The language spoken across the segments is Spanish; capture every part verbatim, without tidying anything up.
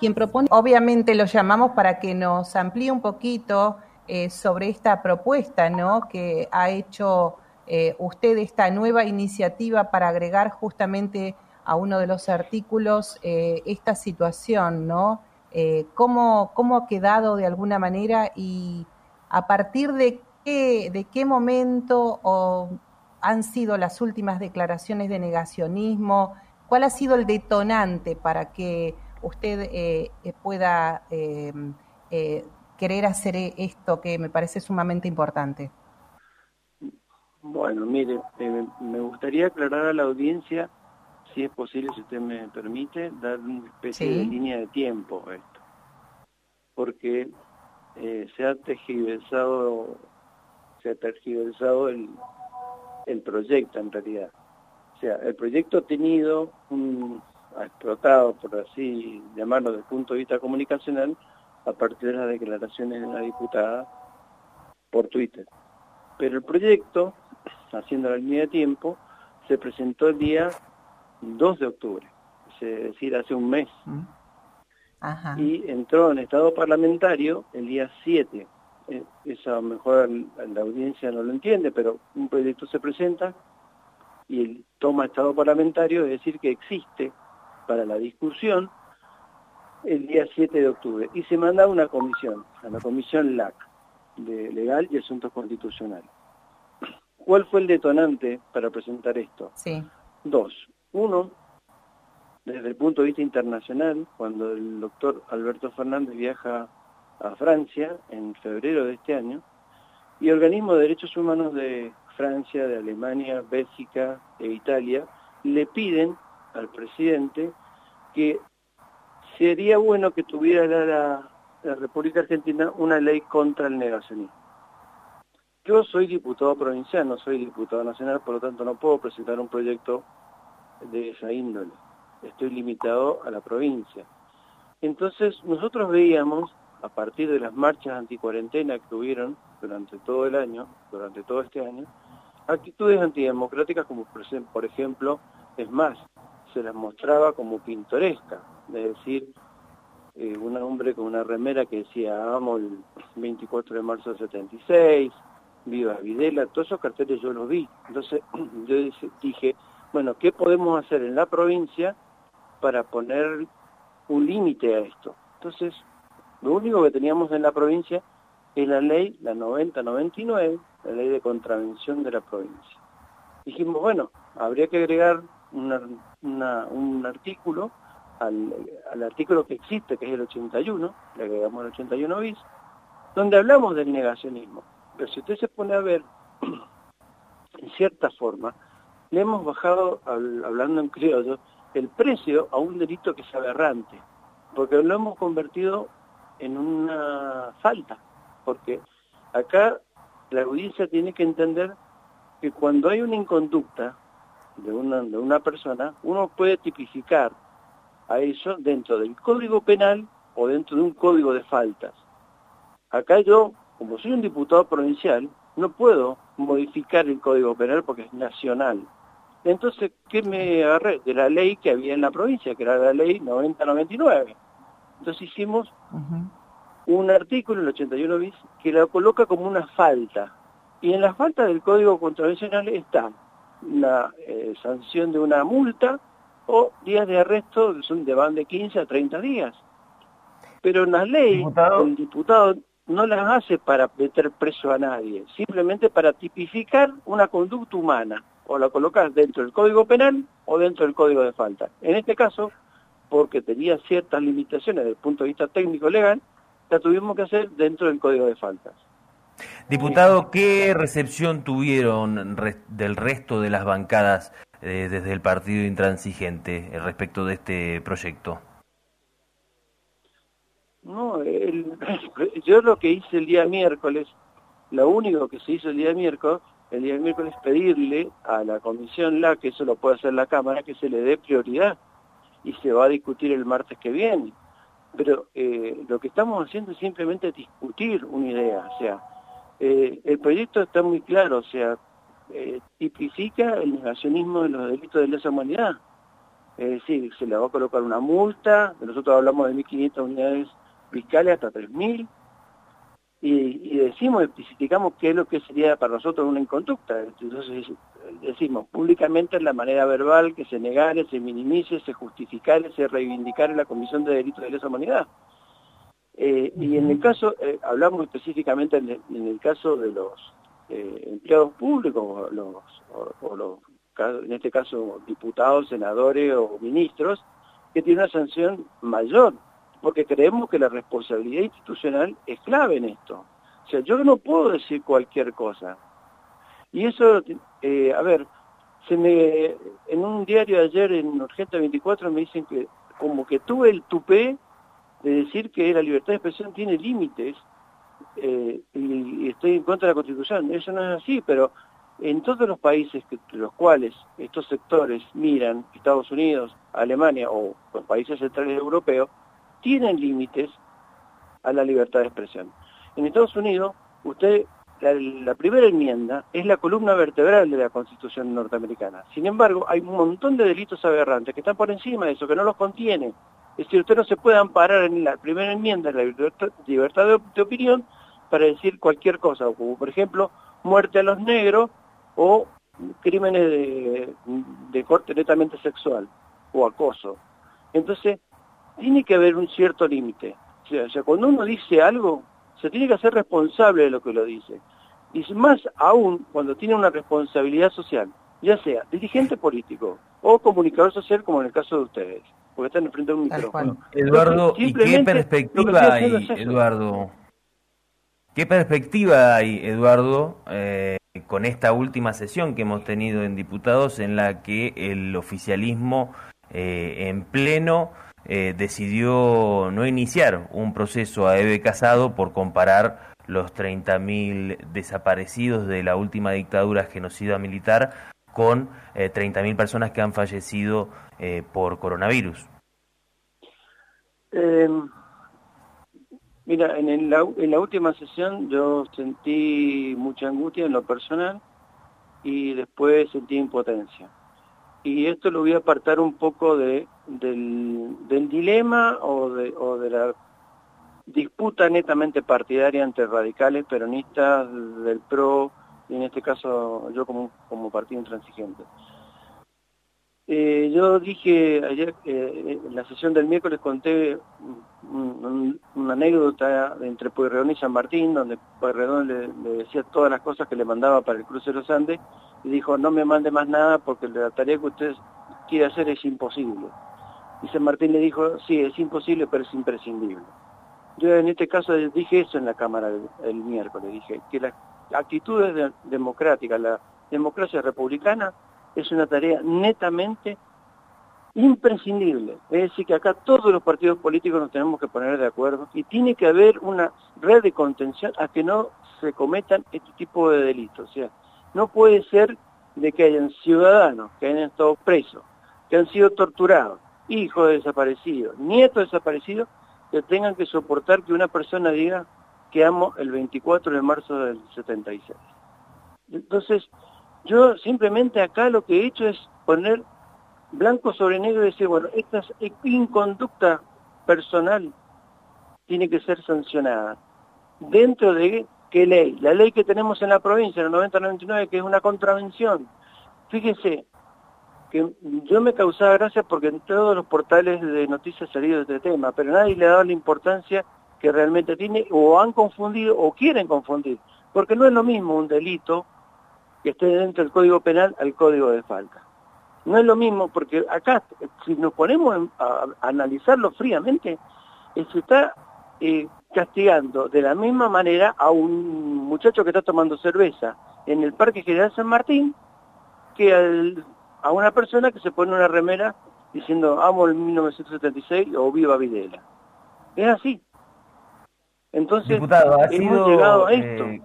quien propone. Obviamente lo llamamos para que nos amplíe un poquito eh, sobre esta propuesta, ¿no?, que ha hecho eh, usted, esta nueva iniciativa para agregar justamente a uno de los artículos eh, esta situación, ¿no? Eh, ¿cómo, ¿Cómo ha quedado de alguna manera y a partir de qué, de qué momento o han sido las últimas declaraciones de negacionismo? ¿Cuál ha sido el detonante para que usted eh, pueda eh, eh, querer hacer esto que me parece sumamente importante? Bueno, mire, eh, me gustaría aclarar a la audiencia, si es posible, si usted me permite, dar una especie ¿Sí? de línea de tiempo a esto, porque eh, se ha tergiversado, se ha tergiversado el, el proyecto en realidad. O sea, el proyecto ha tenido, un, ha explotado, por así llamarlo, desde el punto de vista comunicacional, a partir de las declaraciones de una diputada por Twitter. Pero el proyecto, haciendo la línea de tiempo, se presentó el día dos de octubre, es decir, hace un mes. Ajá. Y entró en estado parlamentario el día siete. Eso a lo mejor la audiencia no lo entiende, pero un proyecto se presenta y el toma estado parlamentario, es decir, que existe para la discusión el día siete de octubre. Y se manda a una comisión, a la comisión L A C, de Legal y Asuntos Constitucionales. ¿Cuál fue el detonante para presentar esto? Sí. Dos. Uno, desde el punto de vista internacional, cuando el doctor Alberto Fernández viaja a Francia en febrero de este año, y organismos de derechos humanos de Francia, de Alemania, Bélgica e Italia le piden al presidente que sería bueno que tuviera la, la, la República Argentina una ley contra el negacionismo. Yo soy diputado provincial, no soy diputado nacional, por lo tanto no puedo presentar un proyecto de esa índole. Estoy limitado a la provincia. Entonces nosotros veíamos, a partir de las marchas anticuarentena que hubieron durante todo el año, durante todo este año, actitudes antidemocráticas como por ejemplo, es más, se las mostraba como pintoresca, es decir, eh, un hombre con una remera que decía amo el veinticuatro de marzo del setenta y seis, viva Videla, todos esos carteles yo los vi. Entonces yo dije, bueno, ¿qué podemos hacer en la provincia para poner un límite a esto? Entonces, lo único que teníamos en la provincia es la ley, la noventa noventa y nueve, la ley de contravención de la provincia. Dijimos, bueno, habría que agregar una, una, un artículo al, al artículo que existe, que es el ochenta y uno, le agregamos el ochenta y uno bis, donde hablamos del negacionismo. Pero si usted se pone a ver, en cierta forma, le hemos bajado, hablando en criollo, el precio a un delito que es aberrante, porque lo hemos convertido en una falta, porque acá la audiencia tiene que entender que cuando hay una inconducta de una, de una persona, uno puede tipificar a eso dentro del Código Penal o dentro de un código de faltas. Acá yo, como soy un diputado provincial, no puedo modificar el Código Penal porque es nacional. Entonces, ¿qué me agarré? De la ley que había en la provincia, que era la ley noventa noventa y nueve. Entonces hicimos uh-huh. un artículo, el ochenta y uno bis, que lo coloca como una falta. Y en la falta del Código Contravencional está la eh, sanción de una multa o días de arresto que son de van de quince a treinta días. Pero en la ley, ¿Diputado? el diputado no las hace para meter preso a nadie, simplemente para tipificar una conducta humana, o la colocas dentro del Código Penal o dentro del Código de Falta. En este caso, porque tenía ciertas limitaciones desde el punto de vista técnico-legal, la tuvimos que hacer dentro del Código de Faltas. Diputado, ¿qué recepción tuvieron re- del resto de las bancadas eh, desde el Partido Intransigente eh, respecto de este proyecto? No, el, yo lo que hice el día miércoles, lo único que se hizo el día miércoles, el día miércoles pedirle a la Comisión L A C, que eso lo puede hacer la Cámara, que se le dé prioridad y se va a discutir el martes que viene. Pero eh, lo que estamos haciendo es simplemente discutir una idea, o sea, eh, el proyecto está muy claro, o sea, eh, tipifica el negacionismo de los delitos de lesa humanidad. Es decir, se le va a colocar una multa, nosotros hablamos de mil quinientas unidades fiscales hasta tres mil, y, y decimos, especificamos qué es lo que sería para nosotros una inconducta. Entonces decimos públicamente en la manera verbal que se negare, se minimice, se justificare, se reivindicare la comisión de delitos de lesa humanidad. Eh, y en el caso, eh, hablamos específicamente en el, en el caso de los eh, empleados públicos, o los, o, o los, en este caso diputados, senadores o ministros, que tienen una sanción mayor, porque creemos que la responsabilidad institucional es clave en esto. O sea, yo no puedo decir cualquier cosa. Y eso, eh, a ver, se me, en un diario de ayer, en Urgente veinticuatro, me dicen que como que tuve el tupé de decir que la libertad de expresión tiene límites eh, y, y estoy en contra de la Constitución. Eso no es así, pero en todos los países que, los cuales estos sectores miran, Estados Unidos, Alemania o los países centrales europeos, tienen límites a la libertad de expresión. En Estados Unidos, usted, la, la primera enmienda es la columna vertebral de la Constitución norteamericana. Sin embargo, hay un montón de delitos aberrantes que están por encima de eso, que no los contiene. Es decir, usted no se puede amparar en la primera enmienda, en la libertad, libertad de, de opinión, para decir cualquier cosa, como por ejemplo, muerte a los negros o crímenes de, de corte netamente sexual o acoso. Entonces, tiene que haber un cierto límite. O sea, o sea, cuando uno dice algo, se tiene que hacer responsable de lo que lo dice. Y más aún cuando tiene una responsabilidad social, ya sea dirigente político o comunicador social, como en el caso de ustedes, porque están enfrente de un micrófono. Eduardo, ¿y qué perspectiva hay, Eduardo? ¿Qué perspectiva hay, Eduardo, eh, con esta última sesión que hemos tenido en diputados en la que el oficialismo eh, en pleno eh, decidió no iniciar un proceso a Eve Casado por comparar los treinta mil desaparecidos de la última dictadura genocida militar con eh, treinta mil personas que han fallecido eh, por coronavirus? Eh, mira, en, el, en la última sesión yo sentí mucha angustia en lo personal y después sentí impotencia. Y esto lo voy a apartar un poco de, del, del dilema o de, o de la disputa netamente partidaria entre radicales, peronistas, del P R O, y en este caso yo como, como partido intransigente. Eh, yo dije ayer, eh, en la sesión del miércoles conté un, un, una anécdota entre Pueyrredón y San Martín, donde Pueyrredón le, le decía todas las cosas que le mandaba para el cruce de los Andes, y dijo, no me mande más nada porque la tarea que usted quiere hacer es imposible. Y San Martín le dijo, sí, es imposible, pero es imprescindible. Yo en este caso dije eso en la Cámara el, el miércoles, dije que las actitudes de, democráticas, la democracia republicana, es una tarea netamente imprescindible. Es decir, que acá todos los partidos políticos nos tenemos que poner de acuerdo y tiene que haber una red de contención a que no se cometan este tipo de delitos. O sea, no puede ser de que hayan ciudadanos que hayan estado presos, que han sido torturados, hijos de desaparecidos, nietos de desaparecidos, que tengan que soportar que una persona diga que amo el veinticuatro de marzo del setenta y seis. Entonces, yo simplemente acá lo que he hecho es poner blanco sobre negro y decir, bueno, esta inconducta personal tiene que ser sancionada. ¿Dentro de qué ley? La ley que tenemos en la provincia, el noventa noventa y nueve, que es una contravención. Fíjense que yo me causaba gracia porque en todos los portales de noticias ha salido de este tema, pero nadie le ha dado la importancia que realmente tiene, o han confundido, o quieren confundir, porque no es lo mismo un delito que esté dentro del Código Penal al Código de Falta. No es lo mismo, porque acá, si nos ponemos a, a analizarlo fríamente, eh, se está eh, castigando de la misma manera a un muchacho que está tomando cerveza en el Parque General San Martín que al, a una persona que se pone una remera diciendo amo el mil novecientos setenta y seis o viva Videla. Es así. Entonces, Diputado, ha hemos sido, llegado a esto. Eh...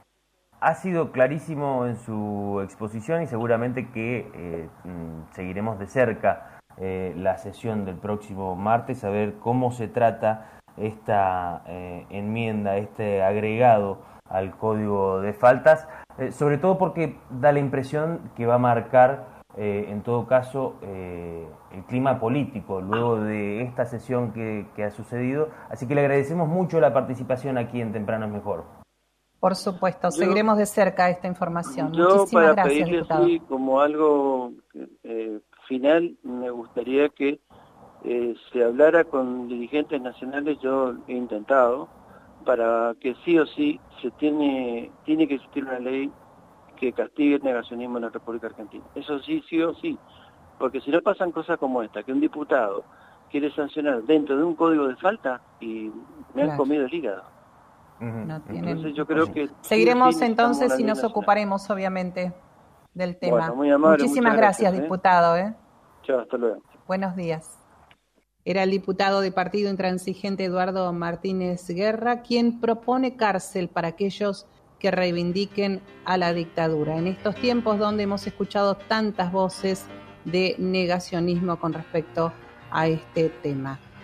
Ha sido clarísimo en su exposición y seguramente que eh, seguiremos de cerca eh, la sesión del próximo martes, a ver cómo se trata esta eh, enmienda, este agregado al Código de Faltas, eh, sobre todo porque da la impresión que va a marcar eh, en todo caso, eh, el clima político luego de esta sesión que, que ha sucedido. Así que le agradecemos mucho la participación aquí en Temprano es Mejor. Por supuesto, yo, seguiremos de cerca esta información. Yo Muchísimas para gracias, pedirle diputado. así, como algo eh, final, me gustaría que eh, se hablara con dirigentes nacionales. Yo he intentado para que sí o sí se tiene tiene que existir una ley que castigue el negacionismo en la República Argentina. Eso sí, sí o sí, porque si no pasan cosas como esta, que un diputado quiere sancionar dentro de un código de falta y me claro. han comido el hígado. No tienen... Entonces yo creo que seguiremos sí, sí entonces y nos nacional. ocuparemos obviamente del tema. Bueno, muy amable, muchísimas gracias, gracias, diputado. ¿eh? Chao, hasta luego. Buenos días. Era el diputado de Partido Intransigente Eduardo Martínez Guerra quien propone cárcel para aquellos que reivindiquen a la dictadura. En estos tiempos donde hemos escuchado tantas voces de negacionismo con respecto a este tema.